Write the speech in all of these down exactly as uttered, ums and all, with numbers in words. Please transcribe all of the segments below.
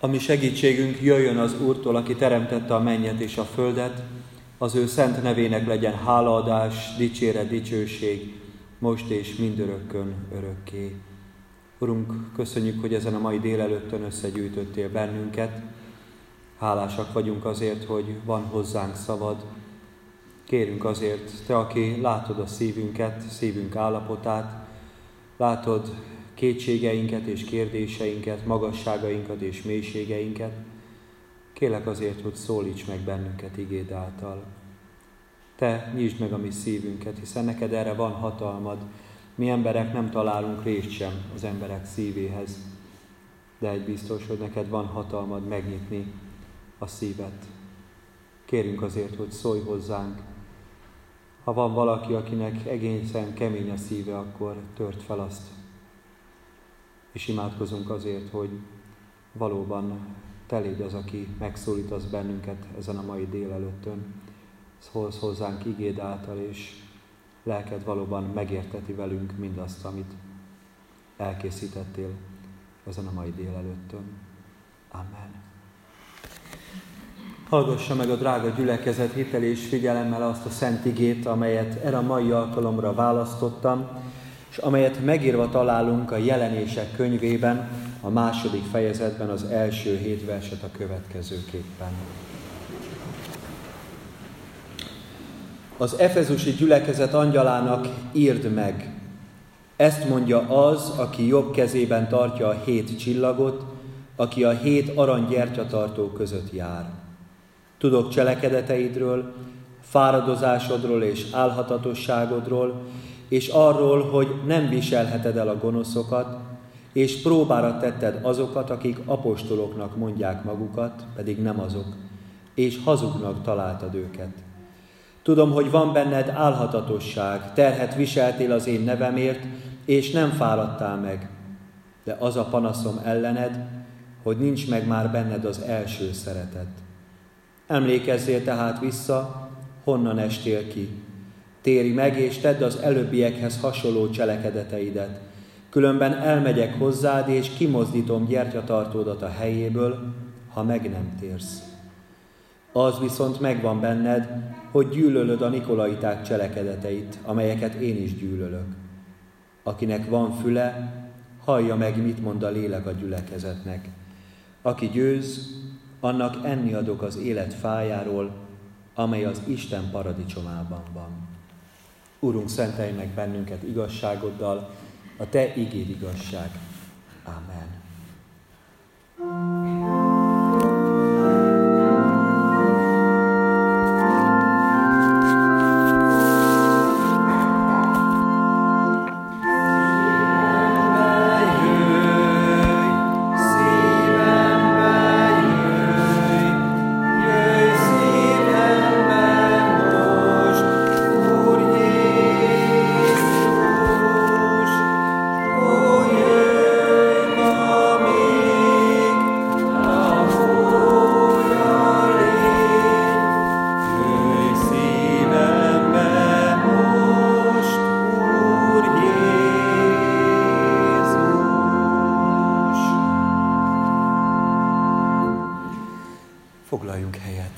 A mi segítségünk jöjjön az Úrtól, aki teremtette a mennyet és a földet, az ő szent nevének legyen hálaadás, dicséret, dicsőség, most és mindörökkön örökké. Urunk, köszönjük, hogy ezen a mai délelőttön összegyűjtöttél bennünket. Hálásak vagyunk azért, hogy van hozzánk szavad. Kérünk azért, Te, aki látod a szívünket, szívünk állapotát, látod kétségeinket és kérdéseinket, magasságainkat és mélységeinket, kérlek azért, hogy szólíts meg bennünket igéd által. Te nyisd meg a mi szívünket, hiszen neked erre van hatalmad. Mi emberek nem találunk részt sem az emberek szívéhez, de egy biztos, hogy neked van hatalmad megnyitni a szívet. Kérünk azért, hogy szólj hozzánk. Ha van valaki, akinek egészen kemény a szíve, akkor tört fel azt. És imádkozunk azért, hogy valóban Te légy az, aki megszólítasz bennünket ezen a mai délelőttön. Szólsz hozzánk igéd által, és lelked valóban megérteti velünk mindazt, amit elkészítettél ezen a mai délelőttön. Amen. Hallgassa meg a drága gyülekezet hitel és figyelemmel azt a szent igét, amelyet erre a mai alkalomra választottam, és amelyet megírva találunk a Jelenések könyvében, a második fejezetben az első hét verset a következőképpen. Az efezusi gyülekezet angyalának írd meg, ezt mondja az, aki jobb kezében tartja a hét csillagot, aki a hét aranygyertyatartó között jár. Tudok cselekedeteidről, fáradozásodról és álhatatosságodról, és arról, hogy nem viselheted el a gonoszokat, és próbára tetted azokat, akik apostoloknak mondják magukat, pedig nem azok, és hazugnak találtad őket. Tudom, hogy van benned álhatatosság, terhet viseltél az én nevemért, és nem fáradtál meg. De az a panaszom ellened, hogy nincs meg már benned az első szeretet. Emlékezzél tehát vissza, honnan estél ki. Térj meg, és tedd az előbbiekhez hasonló cselekedeteidet. Különben elmegyek hozzád, és kimozdítom gyertyatartódat a helyéből, ha meg nem térsz. Az viszont megvan benned, hogy gyűlölöd a nikolaiták cselekedeteit, amelyeket én is gyűlölök. Akinek van füle, hallja meg, mit mond a lélek a gyülekezetnek. Aki győz, annak enni adok az élet fájáról, amely az Isten paradicsomában van. Urunk, szentelj meg bennünket igazságoddal, a Te igéd igazság. Amen. Foglaljunk helyet.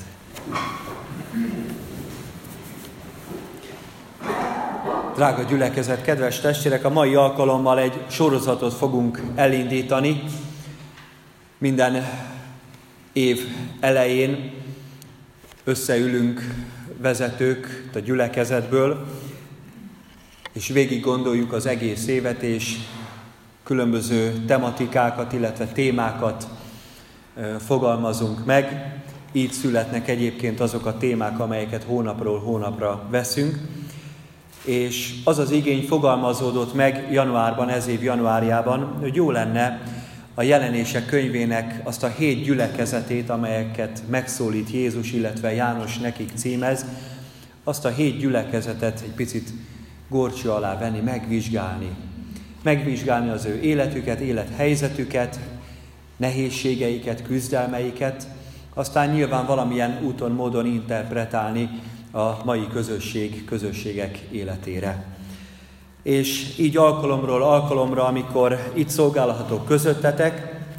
Drága gyülekezet, kedves testvérek, a mai alkalommal egy sorozatot fogunk elindítani. Minden év elején összeülünk vezetők a gyülekezetből, és végig gondoljuk az egész évet, és különböző tematikákat, illetve témákat fogalmazunk meg. Így születnek egyébként azok a témák, amelyeket hónapról hónapra veszünk. És az az igény fogalmazódott meg januárban, ez év januárjában, hogy jó lenne a Jelenések könyvének azt a hét gyülekezetét, amelyeket megszólít Jézus, illetve János nekik címez, azt a hét gyülekezetet egy picit górcső alá venni, megvizsgálni. Megvizsgálni az ő életüket, élethelyzetüket, nehézségeiket, küzdelmeiket, aztán nyilván valamilyen úton, módon interpretálni a mai közösség, közösségek életére. És így alkalomról alkalomra, amikor itt szolgálhatok közöttetek,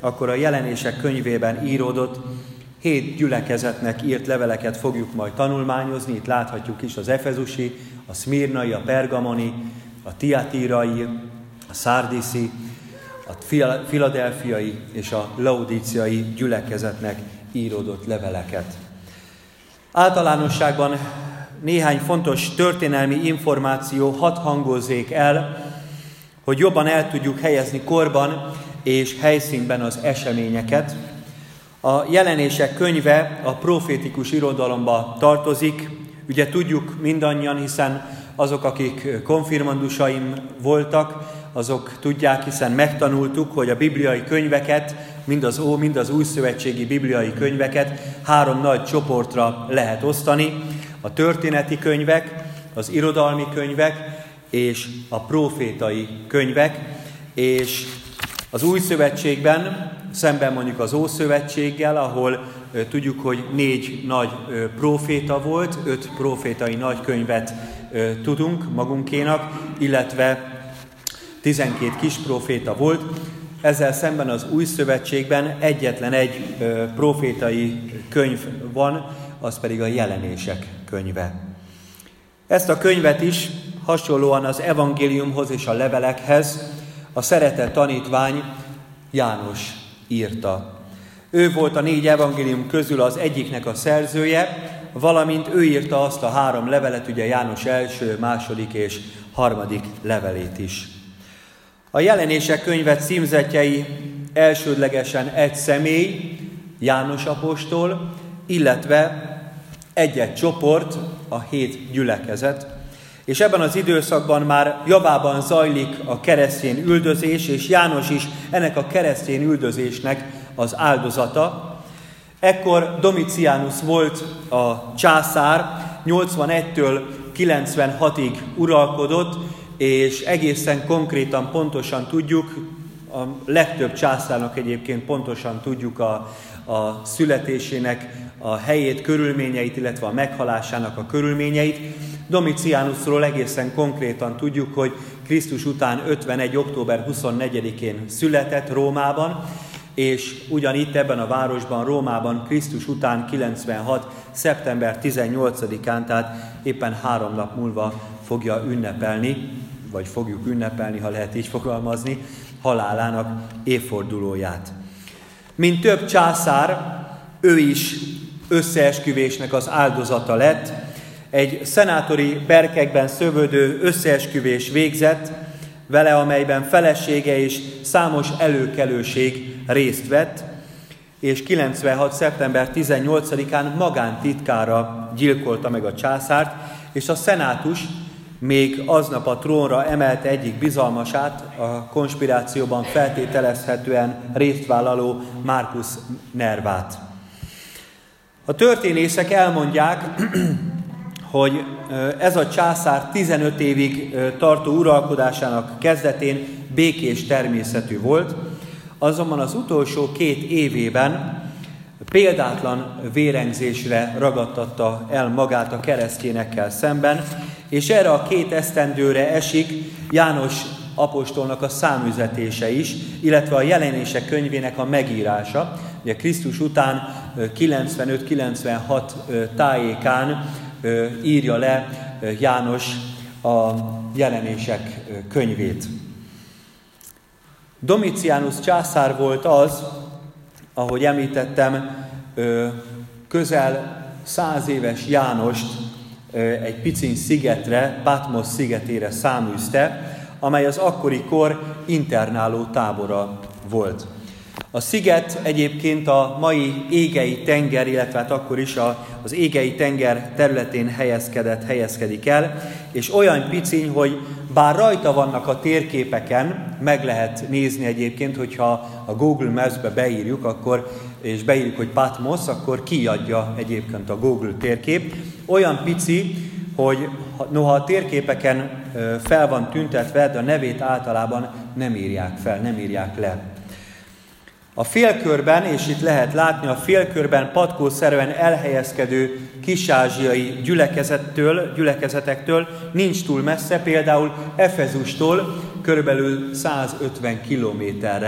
akkor a Jelenések könyvében íródott hét gyülekezetnek írt leveleket fogjuk majd tanulmányozni. Itt láthatjuk is az efezusi, a szmirnai, a pergamoni, a tiatírai, a szárdiszi, a filadelfiai és a laudíciai gyülekezetnek íródott leveleket. Általánosságban néhány fontos történelmi információ hadd hangozzék el, hogy jobban el tudjuk helyezni korban és helyszínben az eseményeket. A Jelenések könyve a profétikus irodalomba tartozik. Ugye tudjuk mindannyian, hiszen azok, akik konfirmandusaim voltak, azok tudják, hiszen megtanultuk, hogy a bibliai könyveket, mind az Ó, mind az újszövetségi bibliai könyveket három nagy csoportra lehet osztani. A történeti könyvek, az irodalmi könyvek és a profétai könyvek. És az új szövetségben, szemben mondjuk az Ószövetséggel, ahol ö, tudjuk, hogy négy nagy ö, próféta volt, öt prófétai nagykönyvet ö, tudunk magunkénak, illetve tizenkét kis próféta volt. Ezzel szemben az új szövetségben egyetlen egy ö, prófétai könyv van, az pedig a Jelenések könyve. Ezt a könyvet is hasonlóan az evangéliumhoz és a levelekhez a szeretett tanítvány János írta. Ő volt a négy evangélium közül az egyiknek a szerzője, valamint ő írta azt a három levelet, ugye János első, második és harmadik levelét is. A Jelenések könyve címzetjei elsődlegesen egy személy, János apostol, illetve egy-egy csoport, a hét gyülekezet. És ebben az időszakban már javában zajlik a keresztény üldözés, és János is ennek a keresztény üldözésnek az áldozata. Ekkor Domitianus volt a császár, nyolcvanegytől kilencvenhatig uralkodott, és egészen konkrétan pontosan tudjuk, a legtöbb császárnak egyébként pontosan tudjuk a, a születésének a helyét, körülményeit, illetve a meghalásának a körülményeit. Domitianusról egészen konkrétan tudjuk, hogy Krisztus után ötvenegy. október huszonnegyedikén született Rómában, és ugyanitt ebben a városban, Rómában Krisztus után kilencvenhat. szeptember tizennyolcadikán, tehát éppen három nap múlva fogja ünnepelni, vagy fogjuk ünnepelni, ha lehet így fogalmazni, halálának évfordulóját. Mint több császár, ő is összeesküvésnek az áldozata lett. Egy szenátori berkekben szövődő összeesküvés végzett vele, amelyben felesége és számos előkelőség részt vett, és kilencvenhat. szeptember tizennyolcadikán magántitkára gyilkolta meg a császárt, és a szenátus még aznap a trónra emelte egyik bizalmasát, a konspirációban feltételezhetően résztvállaló Marcus Nervát. A történészek elmondják, hogy ez a császár tizenöt évig tartó uralkodásának kezdetén békés természetű volt, azonban az utolsó két évében példátlan vérengzésre ragadtatta el magát a keresztényekkel szemben, és erre a két esztendőre esik János apostolnak a számüzetése is, illetve a Jelenések könyvének a megírása. Ugye Krisztus után kilencvenöt kilencvenhat tájékán írja le János a Jelenések könyvét. Domitianus császár volt az, ahogy említettem, közel száz éves Jánost egy piciny szigetre, Patmos szigetére száműzte, amely az akkori kor internáló tábora volt. A sziget egyébként a mai Égei tenger, illetve hát akkor is az Égei tenger területén helyezkedett, helyezkedik el, és olyan piciny, hogy bár rajta vannak a térképeken, meg lehet nézni egyébként, hogyha a Google Maps-be beírjuk, akkor, és beírjuk, hogy Patmos, akkor kiadja egyébként a Google térkép. Olyan pici, hogy noha a térképeken fel van tüntetve, de a nevét általában nem írják fel, nem írják le. A félkörben, és itt lehet látni, a félkörben patkószerűen elhelyezkedő kis-ázsiai gyülekezettől, gyülekezetektől nincs túl messze, például Efezustól körülbelül százötven kilométerre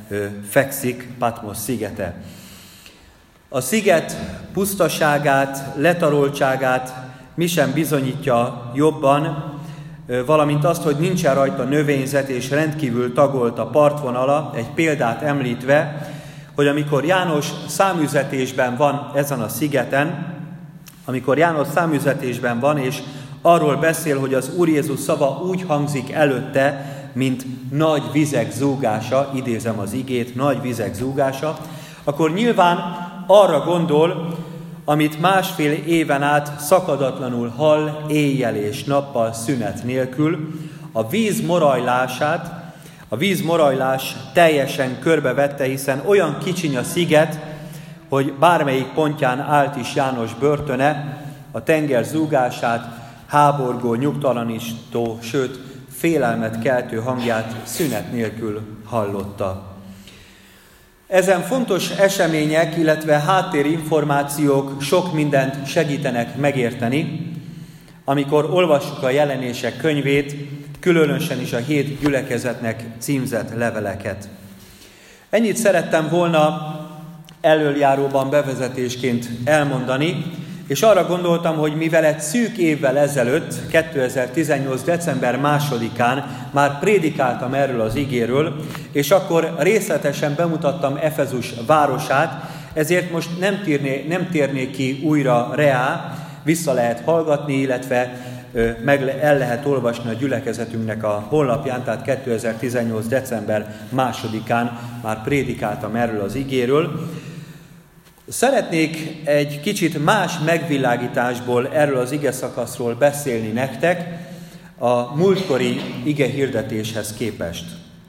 fekszik Patmos szigete. A sziget pusztaságát, letaroltságát mi sem bizonyítja jobban, valamint azt, hogy nincsen rajta növényzet és rendkívül tagolt a partvonala, egy példát említve, hogy amikor János számüzetésben van ezen a szigeten, amikor János számüzetésben van, és arról beszél, hogy az Úr Jézus szava úgy hangzik előtte, mint nagy vizek zúgása, idézem az igét, nagy vizek zúgása, akkor nyilván arra gondol, amit másfél éven át szakadatlanul hall, éjjel és nappal szünet nélkül, a víz morajlását, a víz morajlás teljesen körbevette, hiszen olyan kicsiny a sziget, hogy bármelyik pontján állt is János börtöne, a tenger zúgását, háborgó, nyugtalanító, sőt, félelmet keltő hangját szünet nélkül hallotta. Ezen fontos események, illetve háttérinformációk sok mindent segítenek megérteni, amikor olvassuk a Jelenések könyvét, különösen is a hét gyülekezetnek címzett leveleket. Ennyit szerettem volna elöljáróban bevezetésként elmondani, és arra gondoltam, hogy mivel egy szűk évvel ezelőtt, kétezer-tizennyolc. december másodikán már prédikáltam erről az igéről, és akkor részletesen bemutattam Efezus városát, ezért most nem, térné, nem térnék ki újra reá, vissza lehet hallgatni, illetve meg el lehet olvasni a gyülekezetünknek a honlapján, tehát kétezer-tizennyolc. december másodikán már prédikáltam erről az igéről. Szeretnék egy kicsit más megvilágításból erről az igeszakaszról beszélni nektek a múltkori igehirdetéshez képest.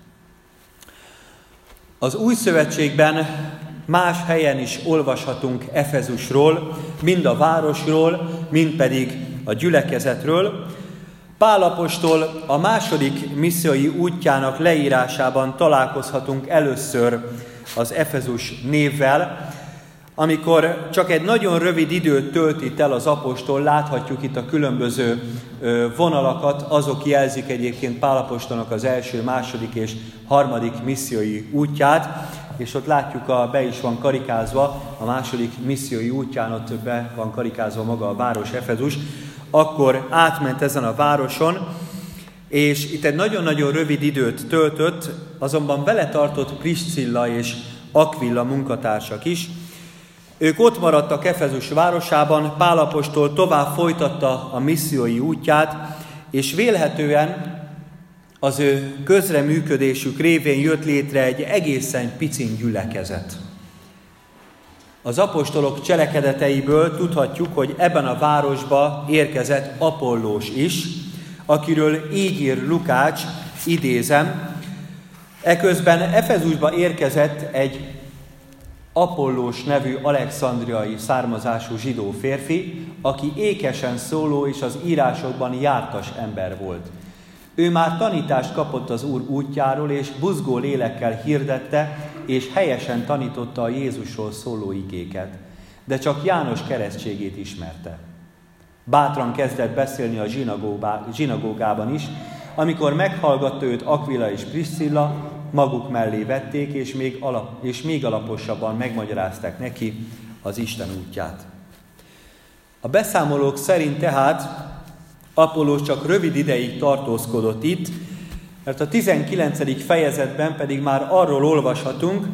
Az Új Szövetségben más helyen is olvashatunk Efezusról, mind a városról, mind pedig a gyülekezetről. Pál apostol a második missziói útjának leírásában találkozhatunk először az Efezus névvel. Amikor csak egy nagyon rövid időt tölt itt el az apostol, láthatjuk itt a különböző vonalakat, azok jelzik egyébként Pál apostolnak az első, második és harmadik missziói útját, és ott látjuk, a, be is van karikázva, a második missziói útján ott be van karikázva maga a város, Efezus, akkor átment ezen a városon, és itt egy nagyon-nagyon rövid időt töltött, azonban vele tartott Priscilla és Aquilla munkatársak is. Ők ott maradtak Efezus városában, Pál apostol tovább folytatta a missziói útját, és vélhetően az ő közreműködésük révén jött létre egy egészen picin gyülekezet. Az apostolok cselekedeteiből tudhatjuk, hogy ebben a városba érkezett Apollós is, akiről így ír Lukács, idézem, eközben Efezusba érkezett egy Apollós nevű alexandriai származású zsidó férfi, aki ékesen szóló és az írásokban jártas ember volt. Ő már tanítást kapott az Úr útjáról, és buzgó lélekkel hirdette, és helyesen tanította a Jézusról szóló igéket, de csak János keresztségét ismerte. Bátran kezdett beszélni a zsinagógában is, amikor meghallgatta őt Aquila és Priscilla, maguk mellé vették, és még, alap, és még alaposabban megmagyarázták neki az Isten útját. A beszámolók szerint tehát Apollós csak rövid ideig tartózkodott itt, mert a tizenkilencedik fejezetben pedig már arról olvashatunk,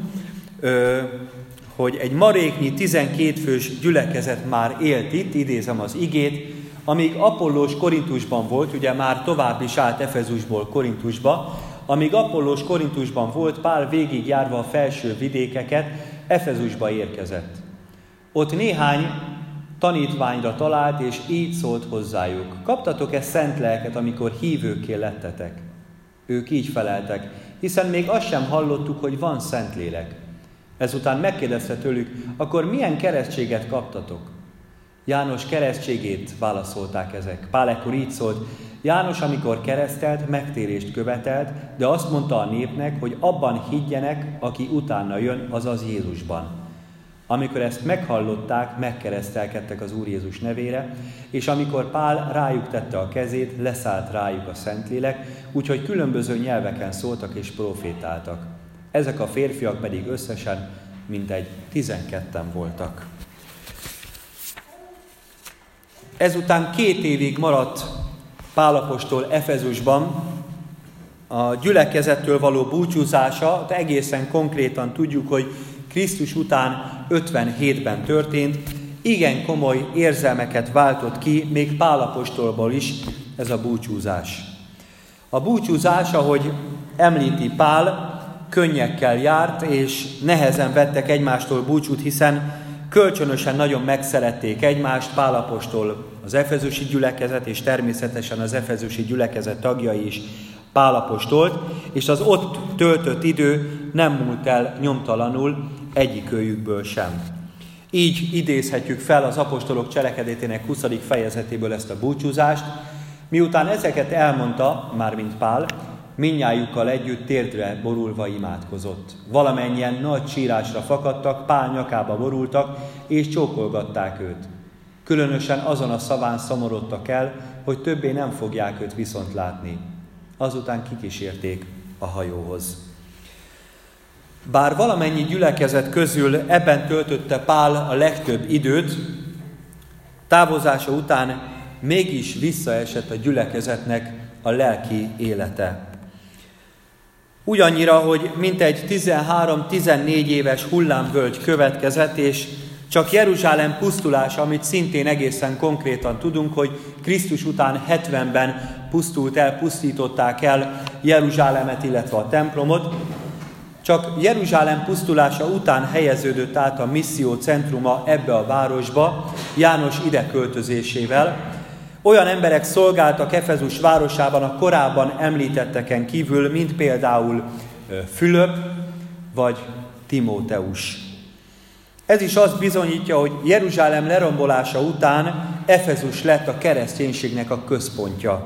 hogy egy maréknyi tizenkét fős gyülekezet már élt itt, idézem az igét, amíg Apollós Korintusban volt, ugye már tovább is állt Efezusból Korintusba, amíg Apollós Korintusban volt, Pál végigjárva a felső vidékeket, Efezusba érkezett. Ott néhány tanítványra talált, és így szólt hozzájuk: kaptatok-e szent lelket, amikor hívőkké lettetek? Ők így feleltek, hiszen még azt sem hallottuk, hogy van Szentlélek. Ezután megkérdezte tőlük: akkor milyen keresztséget kaptatok? János keresztségét, válaszolták ezek. Pál ekkor így szólt: János, amikor keresztelt, megtérést követelt, de azt mondta a népnek, hogy abban higgyenek, aki utána jön, azaz Jézusban. Amikor ezt meghallották, megkeresztelkedtek az Úr Jézus nevére, és amikor Pál rájuk tette a kezét, leszállt rájuk a Szentlélek, úgyhogy különböző nyelveken szóltak és profétáltak. Ezek a férfiak pedig összesen mintegy tizenketten voltak. Ezután két évig maradt Pál apostol Efezusban. A gyülekezettől való búcsúzása, de egészen konkrétan tudjuk, hogy Krisztus után ötvenhétben történt, igen komoly érzelmeket váltott ki, még Pál apostolból is ez a búcsúzás. A búcsúzás, ahogy említi Pál, könnyekkel járt, és nehezen vettek egymástól búcsút, hiszen kölcsönösen nagyon megszerették egymást, Pál apostol, az efezusi gyülekezet, és természetesen az efezusi gyülekezet tagjai is Pál apostolt, és az ott töltött idő nem múlt el nyomtalanul egyikőjükből sem. Így idézhetjük fel az apostolok cselekedetének huszadik fejezetéből ezt a búcsúzást. Miután ezeket elmondta, mármint Pál, mindnyájukkal együtt térdre borulva imádkozott. Valamennyien nagy sírásra fakadtak, Pál nyakába borultak, és csókolgatták őt. Különösen azon a szaván szomorodtak el, hogy többé nem fogják őt viszont látni. Azután kikísérték a hajóhoz. Bár valamennyi gyülekezet közül ebben töltötte Pál a legtöbb időt, távozása után mégis visszaesett a gyülekezetnek a lelki élete. Ugyannyira, hogy mintegy tizenhárom-tizennégy éves hullámvölgy következett, és csak Jeruzsálem pusztulása, amit szintén egészen konkrétan tudunk, hogy Krisztus után hetvenben pusztult el, pusztították el Jeruzsálemet, illetve a templomot. Csak Jeruzsálem pusztulása után helyeződött át a misszió centruma ebbe a városba, János ide költözésével. Olyan emberek szolgáltak Efezus városában a korábban említetteken kívül, mint például Fülöp vagy Timóteus. Ez is azt bizonyítja, hogy Jeruzsálem lerombolása után Efezus lett a kereszténységnek a központja.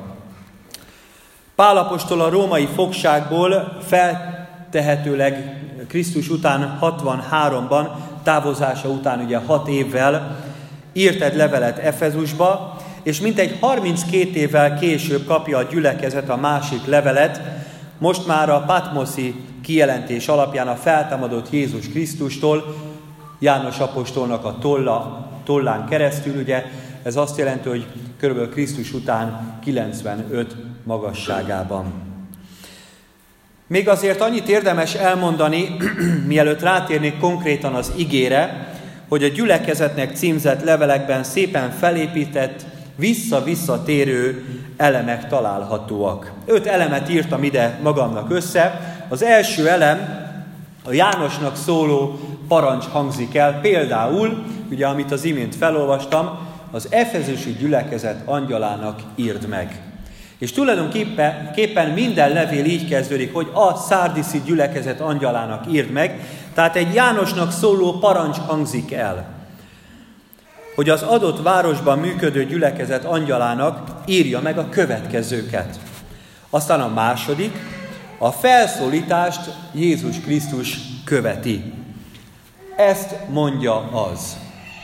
Pál apostol a római fogságból feltehetőleg Krisztus után hatvanháromban, távozása után ugye hat évvel írt egy levelet Efezusba, és mintegy harminckét évvel később kapja a gyülekezet a másik levelet, most már a Patmoszi kijelentés alapján a feltámadott Jézus Krisztustól, János apostolnak a tolla, tollán keresztül, ugye ez azt jelenti, hogy körülbelül Krisztus után kilencvenöt magasságában. Még azért annyit érdemes elmondani, mielőtt rátérnék konkrétan az igére, hogy a gyülekezetnek címzett levelekben szépen felépített, vissza-visszatérő elemek találhatóak. Öt elemet írtam ide magamnak össze. Az első elem, a Jánosnak szóló parancs hangzik el, például, ugye amit az imént felolvastam, az efezusi gyülekezet angyalának írd meg. És tulajdonképpen képpen minden levél így kezdődik, hogy a szárdiszi gyülekezet angyalának írd meg, tehát egy Jánosnak szóló parancs hangzik el, hogy az adott városban működő gyülekezet angyalának írja meg a következőket. Aztán a második, a felszólítást Jézus Krisztus követi. Ezt mondja az.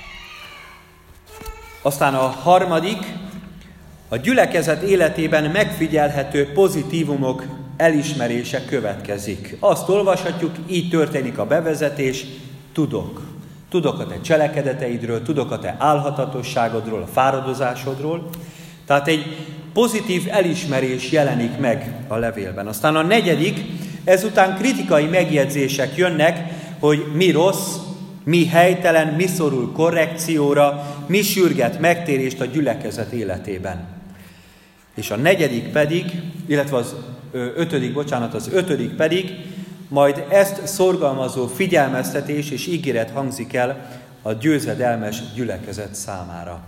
Aztán a harmadik, a gyülekezet életében megfigyelhető pozitívumok elismerése következik. Azt olvashatjuk, így történik a bevezetés, tudok. Tudok a te cselekedeteidről, tudok a te álhatatosságodról, a fáradozásodról. Tehát egy pozitív elismerés jelenik meg a levélben. Aztán a negyedik, ezután kritikai megjegyzések jönnek, hogy mi rossz, mi helytelen, mi szorul korrekcióra, mi sürget megtérést a gyülekezet életében. És a negyedik pedig, illetve az ötödik, bocsánat, az ötödik pedig, majd ezt szorgalmazó figyelmeztetés és ígéret hangzik el a győzedelmes gyülekezet számára.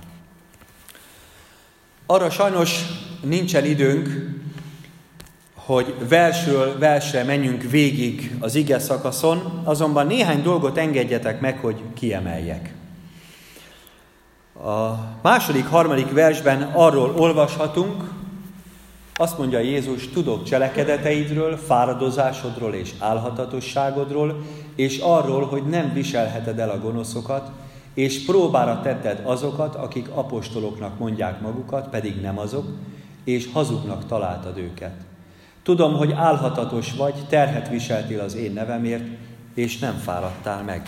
Arra sajnos nincsen időnk, hogy versről versre menjünk végig az ige szakaszon, azonban néhány dolgot engedjetek meg, hogy kiemeljek. A második, harmadik versben arról olvashatunk, azt mondja Jézus, tudok cselekedeteidről, fáradozásodról és álhatatosságodról, és arról, hogy nem viselheted el a gonoszokat, és próbára tetted azokat, akik apostoloknak mondják magukat, pedig nem azok, és hazugnak találtad őket. Tudom, hogy álhatatos vagy, terhet viseltél az én nevemért, és nem fáradtál meg.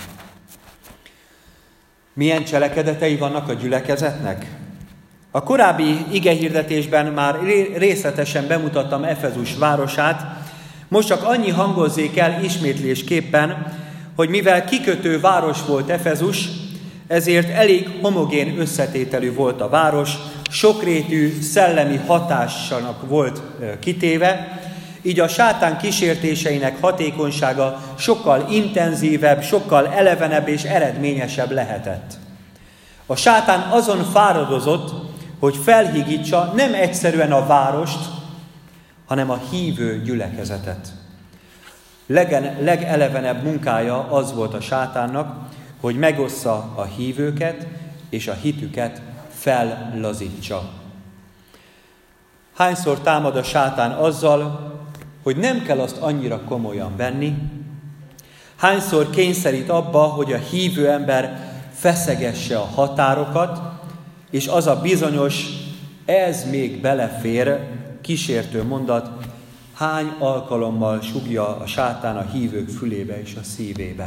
Milyen cselekedetei vannak a gyülekezetnek? A korábbi igehirdetésben már részletesen bemutattam Efezus városát, most csak annyi hangozzék el ismétlésképpen, hogy mivel kikötő város volt Efezus, ezért elég homogén összetételű volt a város, sokrétű szellemi hatásnak volt kitéve, így a sátán kísértéseinek hatékonysága sokkal intenzívebb, sokkal elevenebb és eredményesebb lehetett. A sátán azon fáradozott, hogy felhigítsa nem egyszerűen a várost, hanem a hívő gyülekezetet. Legen, legelevenebb munkája az volt a sátánnak, hogy megossza a hívőket és a hitüket fellazítsa. Hányszor támad a sátán azzal, hogy nem kell azt annyira komolyan venni? Hányszor kényszerít abba, hogy a hívő ember feszegesse a határokat, és az a bizonyos, ez még belefér, kísértő mondat, hány alkalommal sugja a sátán a hívők fülébe és a szívébe.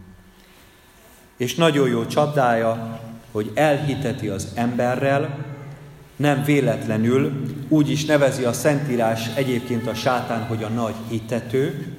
És nagyon jó csapdája, hogy elhiteti az emberrel, nem véletlenül, úgy is nevezi a Szentírás egyébként a sátán, hogy a nagy hitető,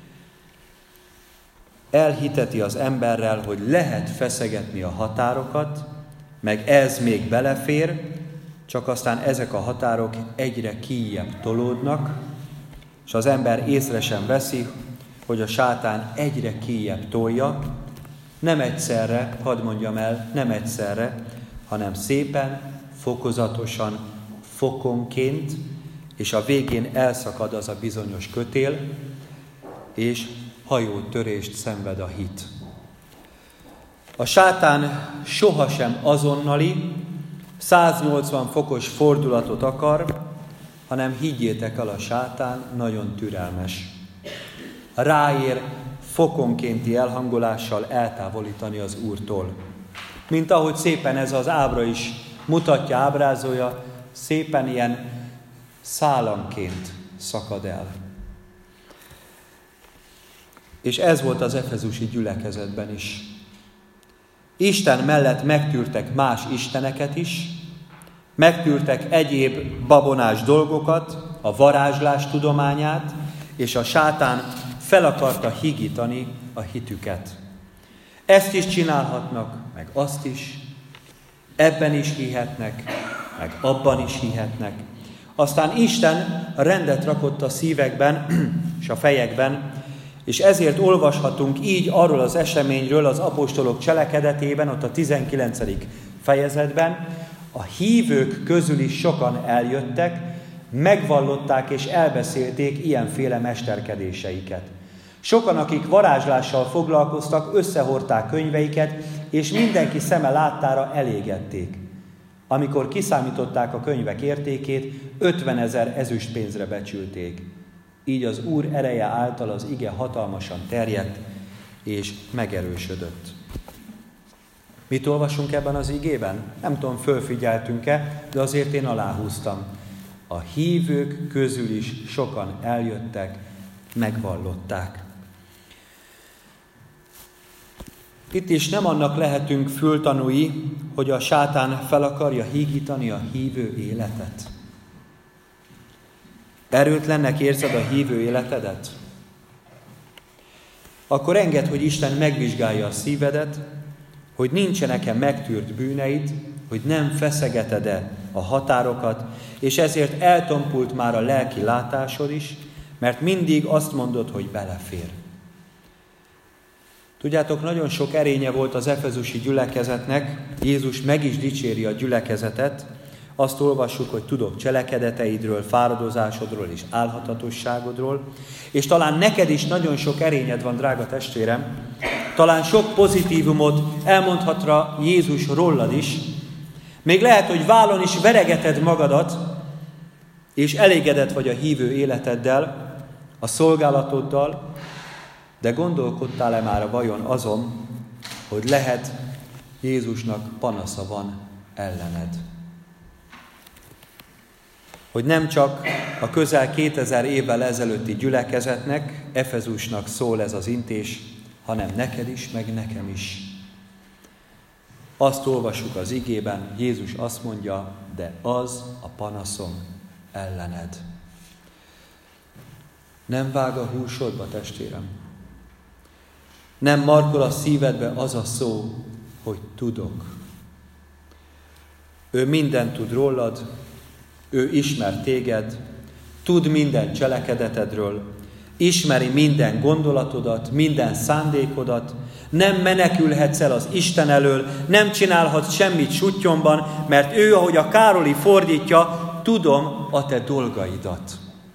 elhiteti az emberrel, hogy lehet feszegetni a határokat, meg ez még belefér, csak aztán ezek a határok egyre kijjebb tolódnak, és az ember észre sem veszi, hogy a sátán egyre kijjebb tolja, nem egyszerre, hadd mondjam el, nem egyszerre, hanem szépen, fokozatosan, fokonként, és a végén elszakad az a bizonyos kötél, és hajótörést szenved a hit. A sátán sohasem azonnali, száznyolcvan fokos fordulatot akar, hanem higgyétek el, a sátán nagyon türelmes. Ráér fokonkénti elhangolással eltávolítani az Úrtól. Mint ahogy szépen ez az ábra is mutatja, ábrázolja, szépen ilyen szálanként szakad el. És ez volt az efezusi gyülekezetben is. Isten mellett megtűrtek más isteneket is, megtűrtek egyéb babonás dolgokat, a varázslás tudományát, és a sátán fel akarta higítani a hitüket. Ezt is csinálhatnak, meg azt is, ebben is hihetnek, meg abban is hihetnek. Aztán Isten rendet rakott a szívekben és a fejekben, és ezért olvashatunk így arról az eseményről az apostolok cselekedetében, ott a tizenkilencedik fejezetben, a hívők közül is sokan eljöttek, megvallották és elbeszélték ilyenféle mesterkedéseiket. Sokan, akik varázslással foglalkoztak, összehordták könyveiket, és mindenki szeme láttára elégették. Amikor kiszámították a könyvek értékét, ötvenezer ezüstpénzre becsülték. Így az Úr ereje által az ige hatalmasan terjedt és megerősödött. Mit olvasunk ebben az igében? Nem tudom, fölfigyeltünk-e, de azért én aláhúztam. A hívők közül is sokan eljöttek, megvallották. Itt is nem annak lehetünk fültanúi, hogy a sátán fel akarja hígítani a hívő életet. Erőtlennek érzed a hívő életedet? Akkor engedd, hogy Isten megvizsgálja a szívedet, hogy nincsenek-e megtűrt bűneid, hogy nem feszegeted-e a határokat, és ezért eltompult már a lelki látásod is, mert mindig azt mondod, hogy belefér. Tudjátok, nagyon sok erénye volt az efezusi gyülekezetnek, Jézus meg is dicséri a gyülekezetet, azt olvassuk, hogy tudok cselekedeteidről, fáradozásodról és álhatatosságodról, és talán neked is nagyon sok erényed van, drága testvérem, talán sok pozitívumot elmondhatra Jézus rólad is, még lehet, hogy vállon is veregeted magadat, és elégedett vagy a hívő életeddel, a szolgálatoddal, de gondolkodtál-e már vajon azon, hogy lehet Jézusnak panasza van ellened? hogy nem csak a közel kétezer évvel ezelőtti gyülekezetnek, Efezusnak szól ez az intés, hanem neked is, meg nekem is. Azt olvassuk az igében, Jézus azt mondja, de az a panaszom ellened. Nem vág a húsodba, testvérem. Nem markol a szívedbe az a szó, hogy tudok. Ő mindent tud rólad, ő ismer téged, tud minden cselekedetedről, ismeri minden gondolatodat, minden szándékodat, nem menekülhetsz el az Isten elől, nem csinálhatsz semmit suttyomban, mert ő, ahogy a Károli fordítja, tudom a te dolgaidat.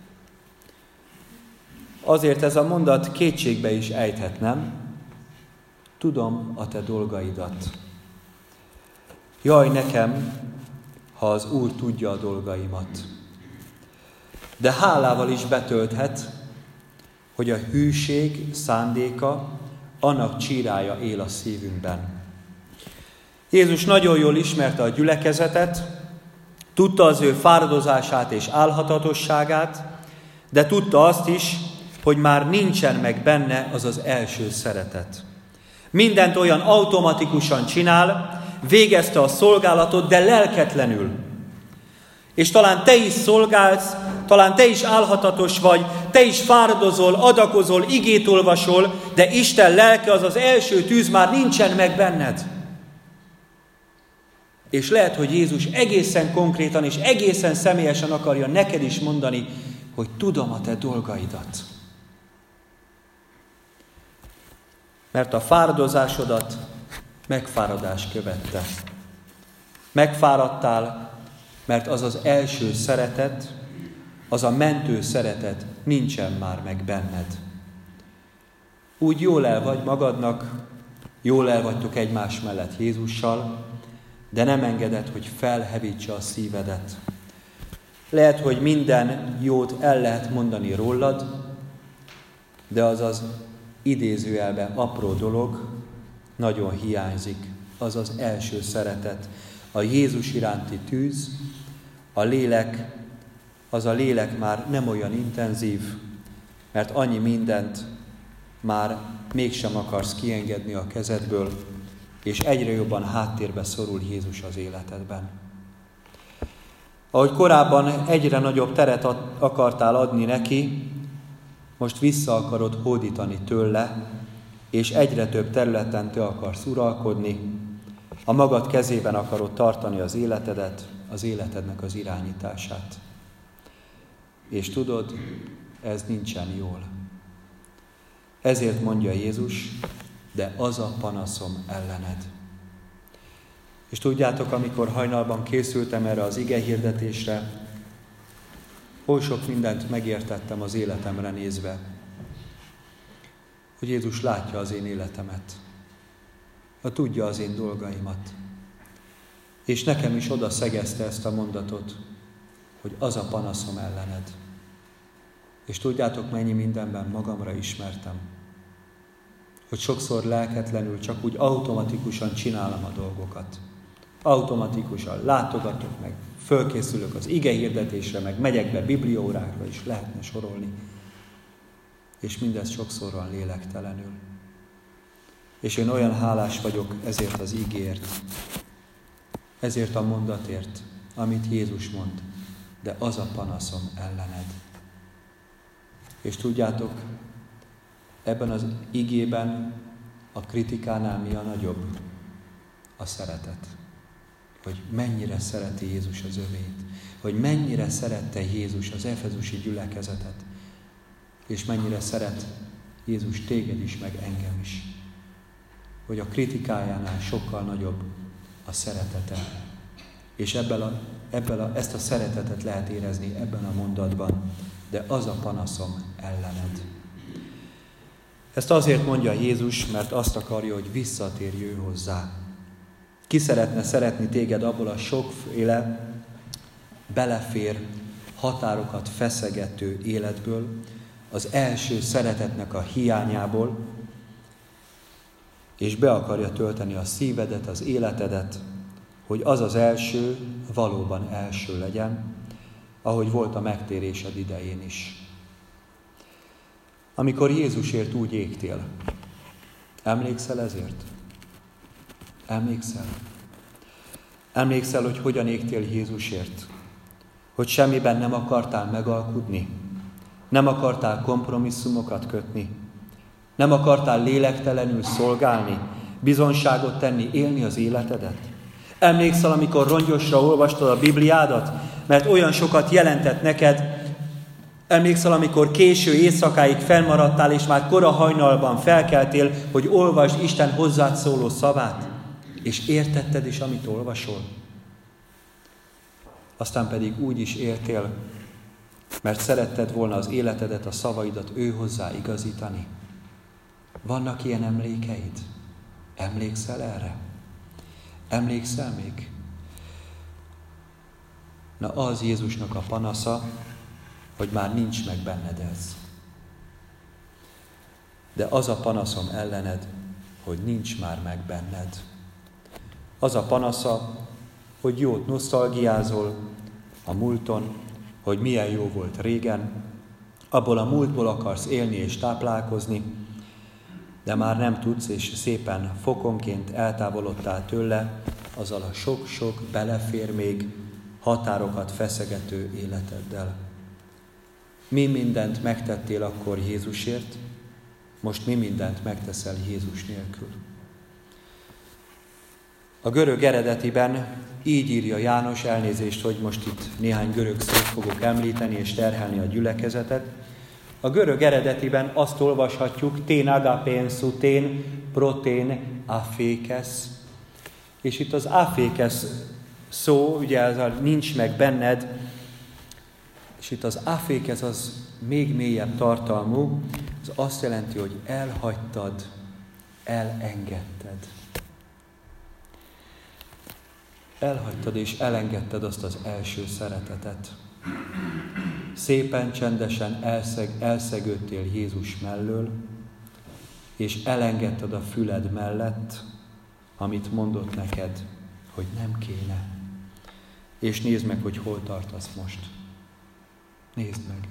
Azért ez a mondat kétségbe is ejthet, nem? Tudom a te dolgaidat. Jaj nekem, ha az Úr tudja a dolgaimat. De hálával is betölthet, hogy a hűség szándéka, annak csírája él a szívünkben. Jézus nagyon jól ismerte a gyülekezetet, tudta az ő fáradozását és álhatatosságát, de tudta azt is, hogy már nincsen meg benne az az első szeretet. Mindent olyan automatikusan csinál, végezte a szolgálatot, de lelketlenül. És talán te is szolgálsz, talán te is álhatatos vagy, te is fáradozol, adakozol, igét olvasol, de Isten lelke, az az első tűz már nincsen meg benned. És lehet, hogy Jézus egészen konkrétan és egészen személyesen akarja neked is mondani, hogy tudom a te dolgaidat. Mert a fáradozásodat megfáradás követte. Megfáradtál, mert az az első szeretet, az a mentő szeretet nincsen már meg benned. Úgy jól el vagy magadnak, jól el vagytok egymás mellett Jézussal, de nem engeded, hogy felhevítsa a szívedet. Lehet, hogy minden jót el lehet mondani rólad, de az az idézőjelben apró dolog nagyon hiányzik. Az az első szeretet, a Jézus iránti tűz, a lélek, az a lélek már nem olyan intenzív, mert annyi mindent már mégsem akarsz kiengedni a kezedből, és egyre jobban háttérbe szorul Jézus az életedben. Ahogy korábban egyre nagyobb teret akartál adni neki, most vissza akarod hódítani tőle, és egyre több területen te akarsz uralkodni, a magad kezében akarod tartani az életedet, az életednek az irányítását. És tudod, ez nincsen jól. Ezért mondja Jézus, de az a panaszom ellened. És tudjátok, amikor hajnalban készültem erre az ige hirdetésre, oly sok mindent megértettem az életemre nézve, hogy Jézus látja az én életemet, ha tudja az én dolgaimat. És nekem is oda szegezte ezt a mondatot, hogy az a panaszom ellened. És tudjátok, mennyi mindenben magamra ismertem, hogy sokszor lelketlenül csak úgy automatikusan csinálom a dolgokat. Automatikusan látogatok meg, fölkészülök az ige hirdetésre, meg megyek be bibliórákra is, lehetne sorolni. És mindez sokszor van lélektelenül. És én olyan hálás vagyok ezért az igéért, ezért a mondatért, amit Jézus mond, de az a panaszom ellened. És tudjátok, ebben az igében a kritikánál mi a nagyobb? A szeretet. Hogy mennyire szereti Jézus az övét. Hogy mennyire szerette Jézus az efezusi gyülekezetet. És mennyire szeret Jézus téged is, meg engem is. Hogy a kritikájánál sokkal nagyobb a szeretete. És ebből a, ebből a, ezt a szeretetet lehet érezni ebben a mondatban. De az a panaszom ellened. Ezt azért mondja Jézus, mert azt akarja, hogy visszatérj ő hozzá. Ki szeretne szeretni téged abból a sokféle belefér, határokat feszegető életből, az első szeretetnek a hiányából, és be akarja tölteni a szívedet, az életedet, hogy az az első valóban első legyen, ahogy volt a megtérésed idején is. Amikor Jézusért úgy égtél, emlékszel ezért? Emlékszel? Emlékszel, hogy hogyan égtél Jézusért? Hogy semmiben nem akartál megalkudni? Nem akartál kompromisszumokat kötni? Nem akartál lélektelenül szolgálni? Bizonságot tenni, élni az életedet? Emlékszel, amikor rongyosra olvastad a Bibliádat, mert olyan sokat jelentett neked? Emlékszel, amikor késő éjszakáig fennmaradtál, és már kora hajnalban felkeltél, hogy olvasd Isten hozzád szóló szavát, és értetted is, amit olvasol? Aztán pedig úgy is éltél, mert szeretted volna az életedet, a szavaidat ő hozzá igazítani. Vannak ilyen emlékeid? Emlékszel erre? Emlékszel még? Na, az Jézusnak a panasza, hogy már nincs meg benned ez. De az a panaszom ellened, hogy nincs már meg benned. Az a panasza, hogy jót nosztalgiázol a múlton, hogy milyen jó volt régen, abból a múltból akarsz élni és táplálkozni, de már nem tudsz, és szépen fokonként eltávolodtál tőle, azzal a sok-sok belefér még határokat feszegető életeddel. Mi mindent megtettél akkor Jézusért, most mi mindent megteszel Jézus nélkül. A görög eredetiben így írja János, elnézést, hogy most itt néhány görög szót fogok említeni és terhelni a gyülekezetet. A görög eredetiben azt olvashatjuk, tén agapén szutén protén afékes. És itt az afékes szó, ugye ez a nincs meg benned, és itt az afékes az még mélyebb tartalmú, az azt jelenti, hogy elhagytad, elengedted. Elhagytad és elengedted azt az első szeretetet. Szépen, csendesen elszeg, elszegődtél Jézus mellől, és elengedted a füled mellett, amit mondott neked, hogy nem kéne. És nézd meg, hogy hol tartasz most. Nézd meg.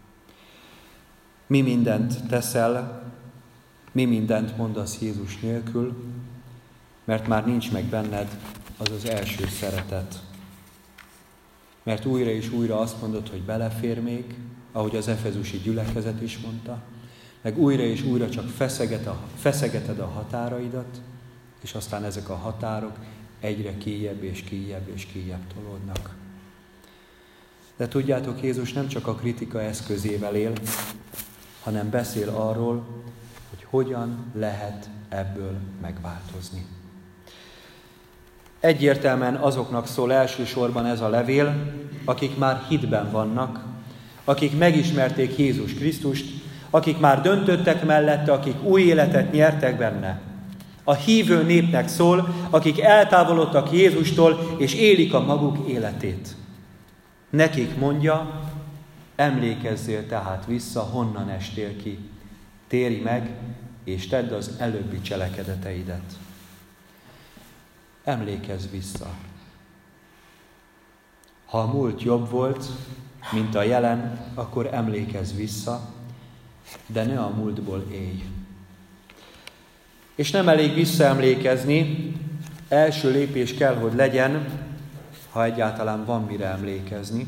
Mi mindent teszel, mi mindent mondasz Jézus nélkül, mert már nincs meg benned az az első szeretet. Mert újra és újra azt mondod, hogy belefér még, ahogy az efezusi gyülekezet is mondta, meg újra és újra csak feszeget a, feszegeted a határaidat, és aztán ezek a határok egyre kijjebb és kijjebb és kijjebb tolódnak. De tudjátok, Jézus nem csak a kritika eszközével él, hanem beszél arról, hogy hogyan lehet ebből megváltozni. Egyértelműen azoknak szól elsősorban ez a levél, akik már hitben vannak, akik megismerték Jézus Krisztust, akik már döntöttek mellette, akik új életet nyertek benne. A hívő népnek szól, akik eltávolodtak Jézustól, és élik a maguk életét. Nekik mondja, emlékezzél tehát vissza, honnan estél ki. Térj meg, és tedd az előbbi cselekedeteidet. Emlékezz vissza. Ha a múlt jobb volt, mint a jelen, akkor emlékezz vissza, de ne a múltból élj. És nem elég visszaemlékezni, első lépés kell, hogy legyen, ha egyáltalán van mire emlékezni.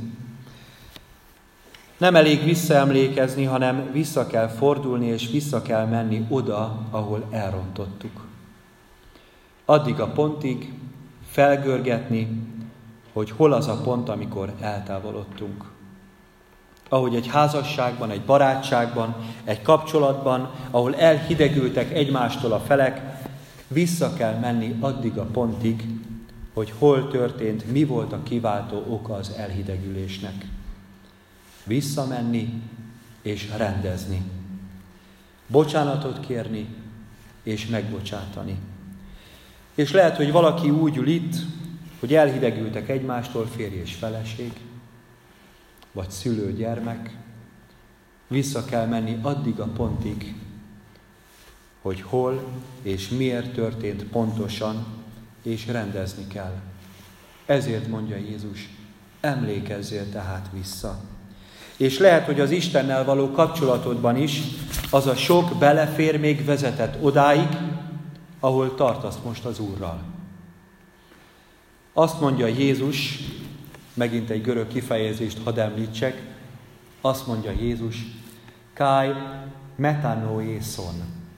Nem elég visszaemlékezni, hanem vissza kell fordulni, és vissza kell menni oda, ahol elrontottuk. Addig a pontig felgörgetni, hogy hol az a pont, amikor eltávolodtunk. Ahogy egy házasságban, egy barátságban, egy kapcsolatban, ahol elhidegültek egymástól a felek, vissza kell menni addig a pontig, hogy hol történt, mi volt a kiváltó oka az elhidegülésnek. Visszamenni és rendezni. Bocsánatot kérni és megbocsátani. És lehet, hogy valaki úgy ül itt, hogy elhidegültek egymástól férj és feleség, vagy szülő-gyermek. Vissza kell menni addig a pontig, hogy hol és miért történt pontosan, és rendezni kell. Ezért mondja Jézus, Emlékezzél tehát vissza. És lehet, hogy az Istennel való kapcsolatodban is az a sok belefér még vezetett odáig, ahol tartasz most az Úrral. Azt mondja Jézus, megint egy görög kifejezést hadd említsek, azt mondja Jézus, kai metanoészon.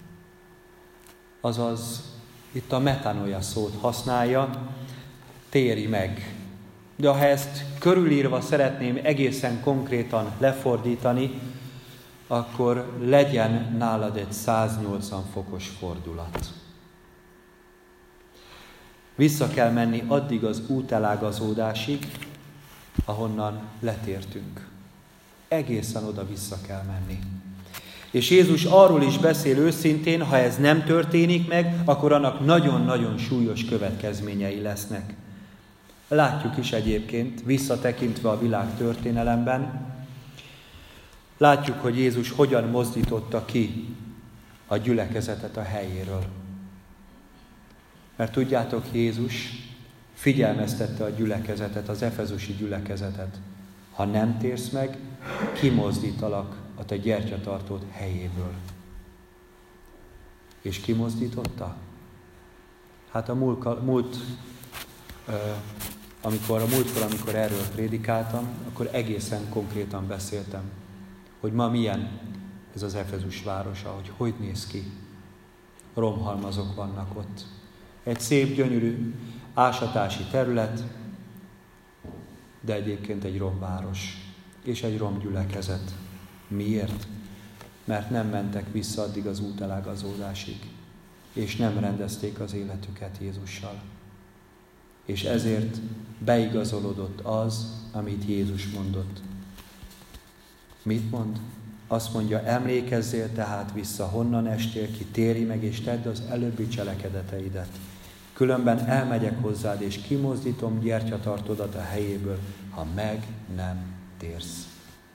Azaz, itt a metanoia szót használja, téri meg. De ha ezt körülírva szeretném egészen konkrétan lefordítani, akkor legyen nálad egy száznyolcvan fokos fordulat. Vissza kell menni addig az útelágazódásig, ahonnan letértünk. Egészen oda vissza kell menni. És Jézus arról is beszél őszintén, ha ez nem történik meg, akkor annak nagyon-nagyon súlyos következményei lesznek. Látjuk is egyébként, visszatekintve a világ történelemben, látjuk, hogy Jézus hogyan mozdította ki a gyülekezetet a helyéről. Mert tudjátok, Jézus figyelmeztette a gyülekezetet, az efezusi gyülekezetet. Ha nem térsz meg, kimozdítalak a te gyertyatartód helyéből. És kimozdította? Hát a múlt, múlt amikor, a múltkor, amikor erről prédikáltam, akkor egészen konkrétan beszéltem, hogy ma milyen ez az Efezus városa, hogy hogy néz ki. Romhalmazok vannak ott. Egy szép, gyönyörű ásatási terület, de egyébként egy romváros és egy romgyülekezet. Miért? Mert nem mentek vissza addig az útelágazódásig, és nem rendezték az életüket Jézussal. És ezért beigazolódott az, amit Jézus mondott. Mit mond? Azt mondja, emlékezzél tehát vissza, honnan estél ki, térj meg és tedd az előbbi cselekedeteidet. Különben elmegyek hozzád, és kimozdítom gyertyatartódat a helyéből, ha meg nem térsz.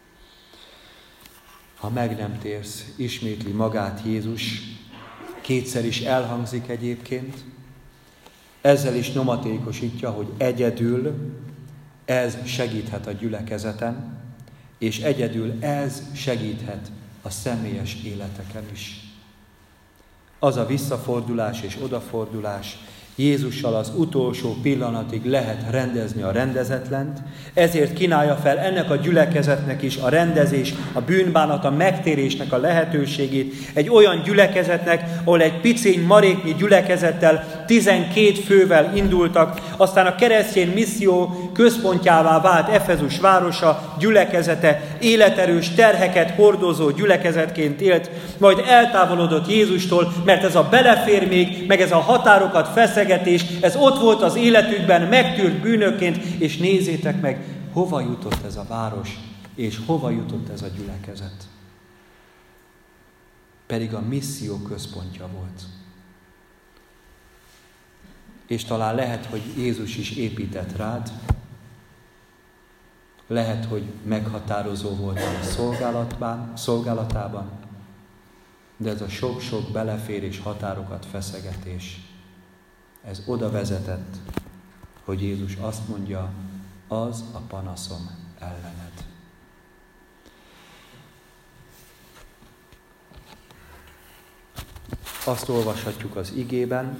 Ha meg nem térsz, ismétli magát Jézus, kétszer is elhangzik egyébként, ezzel is nyomatékosítja, hogy egyedül ez segíthet a gyülekezeten, és egyedül ez segíthet a személyes életeken is. Az a visszafordulás és odafordulás, Jézussal az utolsó pillanatig lehet rendezni a rendezetlent, ezért kínálja fel ennek a gyülekezetnek is a rendezés, a bűnbánat, a megtérésnek a lehetőségét. Egy olyan gyülekezetnek, ahol egy picény maréknyi gyülekezettel, tizenkét fővel indultak, aztán a keresztény misszió központjává vált Efezus városa, gyülekezete, életerős terheket hordozó gyülekezetként élt, majd eltávolodott Jézustól, mert ez a belefér még, meg ez a határokat feszegetés, ez ott volt az életükben megtűrt bűnökként, és nézzétek meg, hova jutott ez a város, és hova jutott ez a gyülekezet. Pedig a misszió központja volt. És talán lehet, hogy Jézus is épített rád, lehet, hogy meghatározó volt a szolgálatban, szolgálatában, de ez a sok-sok beleférés, határokat feszegetés, ez oda vezetett, hogy Jézus azt mondja, az a panaszom ellened. Azt olvashatjuk az igében,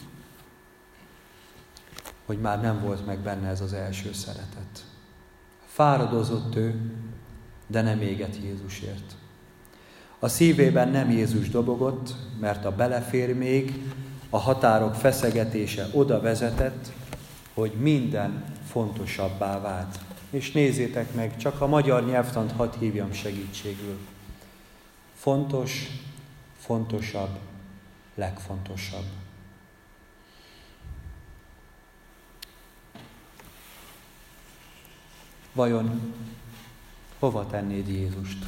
hogy már nem volt meg benne ez az első szeretet. Fáradozott ő, de nem égett Jézusért. A szívében nem Jézus dobogott, mert a belefér még, a határok feszegetése oda vezetett, hogy minden fontosabbá vált. És nézzétek meg, csak a magyar nyelvtant hadd hívjam segítségül. Fontos, fontosabb, legfontosabb. Vajon hova tennéd Jézust?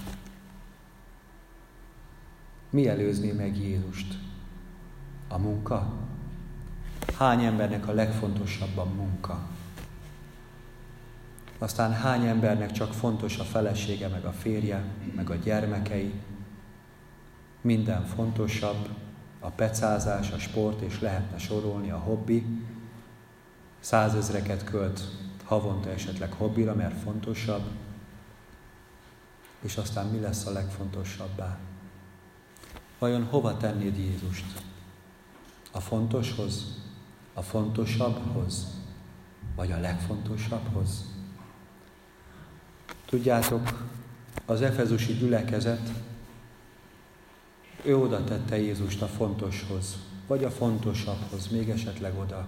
Mi előzné meg Jézust? A munka? Hány embernek a legfontosabb a munka? Aztán hány embernek csak fontos a felesége, meg a férje, meg a gyermekei? Minden fontosabb, a pecázás, a sport, és lehetne sorolni, a hobbi. Százezreket költ havonta esetleg hobbira, mert fontosabb, és aztán mi lesz a legfontosabbá? Vajon hova tennéd Jézust? A fontoshoz? A fontosabbhoz? Vagy a legfontosabbhoz? Tudjátok, az efezusi gyülekezet, ő oda tette Jézust a fontoshoz, vagy a fontosabbhoz, még esetleg oda.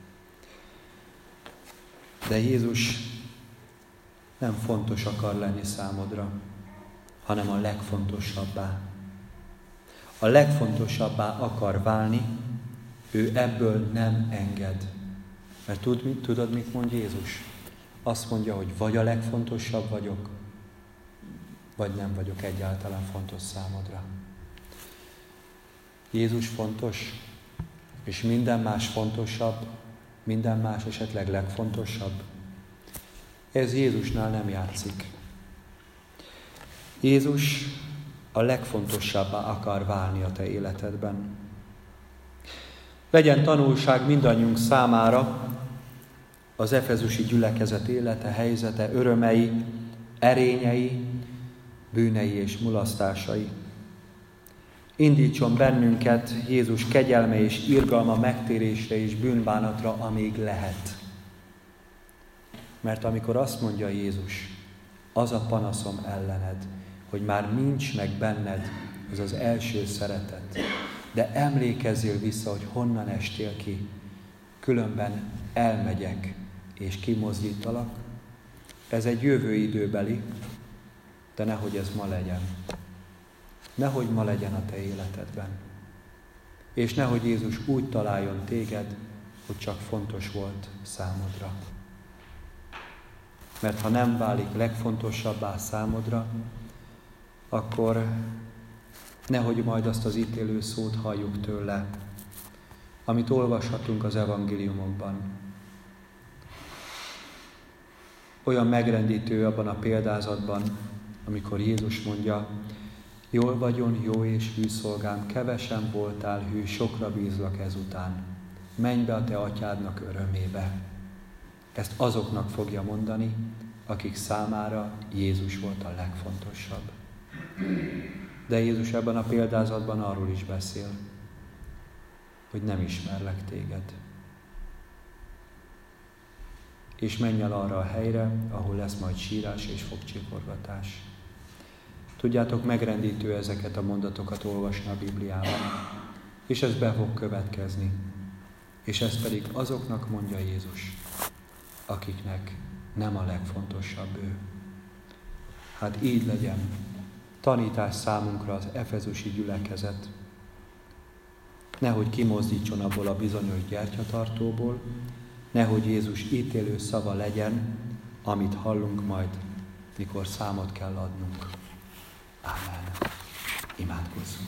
De Jézus nem fontos akar lenni számodra, hanem a legfontosabbá. A legfontosabbá akar válni, ő ebből nem enged. Mert tud, tudod, mit mond Jézus? Azt mondja, hogy vagy a legfontosabb vagyok, vagy nem vagyok egyáltalán fontos számodra. Jézus fontos, és minden más fontosabb, minden más esetleg legfontosabb. Ez Jézusnál nem játszik. Jézus a legfontosabbá akar válni a te életedben. Legyen tanulság mindannyiunk számára az efezusi gyülekezet élete, helyzete, örömei, erényei, bűnei és mulasztásai. Indítson bennünket Jézus kegyelme és irgalma megtérésre és bűnbánatra, amíg lehet. Mert amikor azt mondja Jézus, az a panaszom ellened, hogy már nincs meg benned az az első szeretet, de emlékezzél vissza, hogy honnan estél ki, különben elmegyek és kimozdítalak. Ez egy jövő időbeli, de nehogy ez ma legyen. Nehogy ma legyen a te életedben. És nehogy Jézus úgy találjon téged, hogy csak fontos volt számodra. Mert ha nem válik legfontosabbá számodra, akkor nehogy majd azt az ítélő szót halljuk tőle, amit olvashatunk az evangéliumokban. Olyan megrendítő abban a példázatban, amikor Jézus mondja, jól vagyon, jó és hű szolgám, kevesen voltál hű, sokra bízlak ezután. Menj be a te atyádnak örömébe. Ezt azoknak fogja mondani, akik számára Jézus volt a legfontosabb. De Jézus ebben a példázatban arról is beszél, hogy nem ismerlek téged. És menj el arra a helyre, ahol lesz majd sírás és fogcsikorgatás. Tudjátok, megrendítő ezeket a mondatokat olvasni a Bibliában, és ez be fog következni. És ez pedig azoknak mondja Jézus, akiknek nem a legfontosabb ő. Hát így legyen. Tanítás számunkra az efezusi gyülekezet. Nehogy kimozdítson abból a bizonyos gyertyatartóból, nehogy Jézus ítélő szava legyen, amit hallunk majd, mikor számot kell adnunk. Ámen. Imádkozzunk.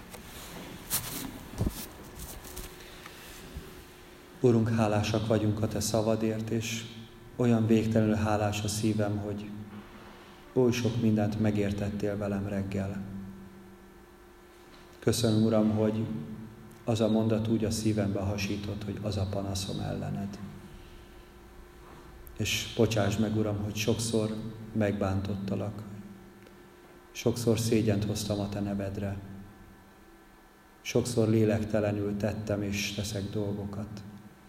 Urunk, hálásak vagyunk a te szavadért, és olyan végtelenül hálás a szívem, hogy oly sok mindent megértettél velem reggel. Köszönöm, Uram, hogy az a mondat úgy a szívembe hasított, hogy az a panaszom ellened. És bocsáss meg, Uram, hogy sokszor megbántottalak. Sokszor szégyent hoztam a te nevedre. Sokszor lélektelenül tettem és teszek dolgokat.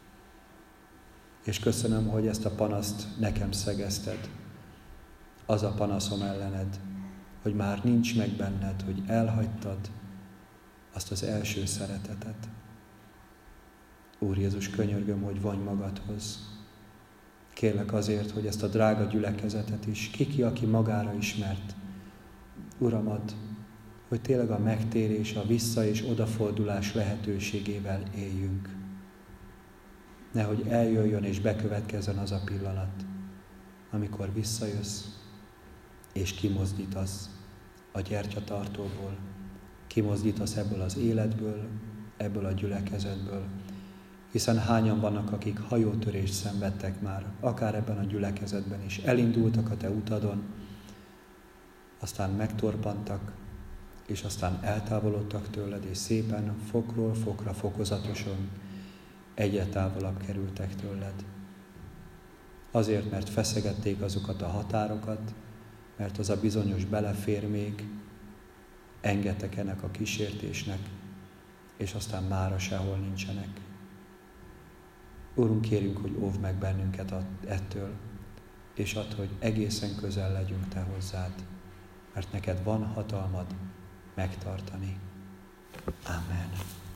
És köszönöm, hogy ezt a panaszt nekem szegezted. Az a panaszom ellened, hogy már nincs meg benned, hogy elhagytad azt az első szeretetet. Úr Jézus, könyörgöm, hogy vonj magadhoz. Kérlek azért, hogy ezt a drága gyülekezetet is, ki-ki, aki magára ismert, Uram, add, hogy tényleg a megtérés, a vissza- és odafordulás lehetőségével éljünk. Nehogy eljöjjön és bekövetkezzen az a pillanat, amikor visszajössz, és kimozdítasz a gyertyatartóból, kimozdítasz ebből az életből, ebből a gyülekezetből, hiszen hányan vannak, akik hajótörést szenvedtek már, akár ebben a gyülekezetben is, elindultak a te utadon, aztán megtorpantak, és aztán eltávolodtak tőled, és szépen fokról fokra, fokozatosan egyre távolabb kerültek tőled. Azért, mert feszegették azokat a határokat, mert az a bizonyos belefér még, engedtek ennek a kísértésnek, és aztán mára sehol nincsenek. Úrunk, kérjünk, hogy óvd meg bennünket ettől, és add, hogy egészen közel legyünk Te hozzád, mert neked van hatalmad megtartani. Amen.